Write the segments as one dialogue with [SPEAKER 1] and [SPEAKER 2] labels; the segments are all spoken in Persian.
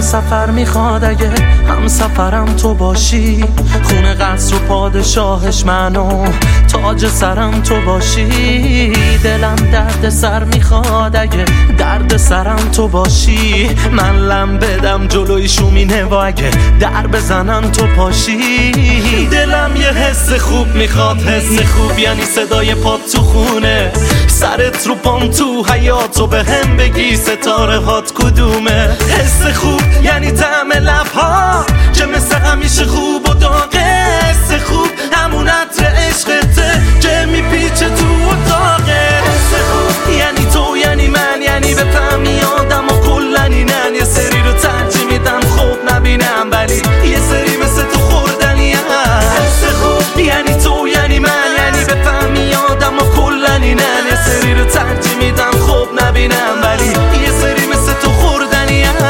[SPEAKER 1] سفر میخواد اگه هم سفرم تو باشی، خونه قصر و پادشاهش منو تاج سرم تو باشی. دلم درد سر میخواد اگه درد سرم تو باشی، من لم بدم جلوی شومینه و اگه در بزنن تو پاشی. دلم یه حس خوب میخواد، حس خوب یعنی صدای پات تو خونه، سرت رو پام تو حیاط و به هم بگی ستاره هات کدومه. حس خوب یعنی طعم لبها که مثل همیشه خوب و داغه، حس خوب همون عطر عشقته که میپیچه تو اتاقه. حس خوب یعنی تو یعنی من، یعنی بفهمی آدم و کلن اینن. یه سری رو ترجیح میدم خوب نبینم ولی یه سری مثل تو خوردنی هم. حس خوب یعنی تو یعنی من، یعنی بفهمی آدم و کلن اینن. یه سری رو ترجیح میدم خوب نبینم ولی یه سری مثل تو خوردنی هم.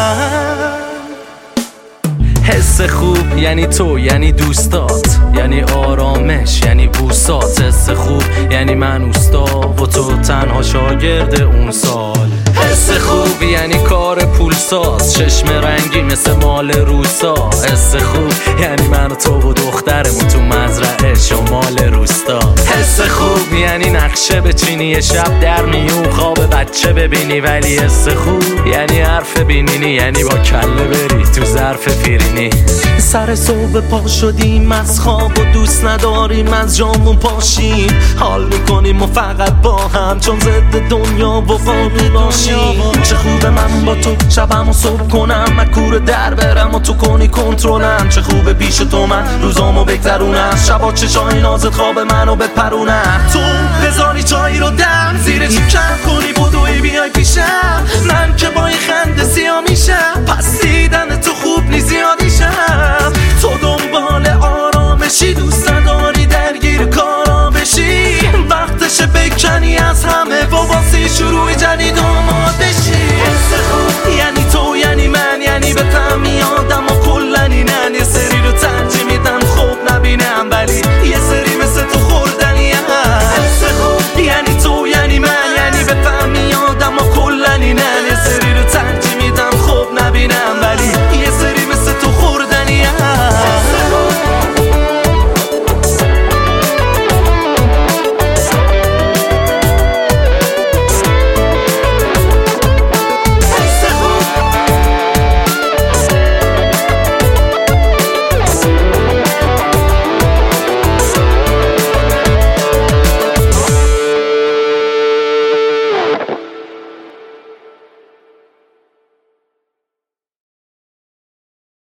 [SPEAKER 1] حس خوب یعنی تو یعنی دوستات، یعنی آرامش یعنی بوسات. حس خوب یعنی من اوستا و تو تنها شاگرد اون سال. حس خوب یعنی کار پولساز، چشم رنگی مثل مال روسا. حس خوب یعنی من و تو و دخترمون تو مزرعه شمال روستا. حس خوب یعنی نقشه بچینی شب در میون خواب بچه ببینی، ولی حس خوب یعنی حرف بینینی، یعنی با کله بری تو ظرف فیرینی. سر صبح پا شدیم از خواب و دوست نداریم از جامون پاشیم، حال میکنیم و فقط با هم چون ضد دنیا و فامی باشیم. چه خوبه من با تو شبم و صبح کنم، من کور در برم و تو کنی کنترلم. چه خوبه پیش تو من روزامو بگذرونم، شبا چشای نازت خواب منو بپرونم. تو بذاری چایی رو دم زیر چی کم کنی بدوی بیای پیشم، من که با این خنده سیاه میشم. پس دیدم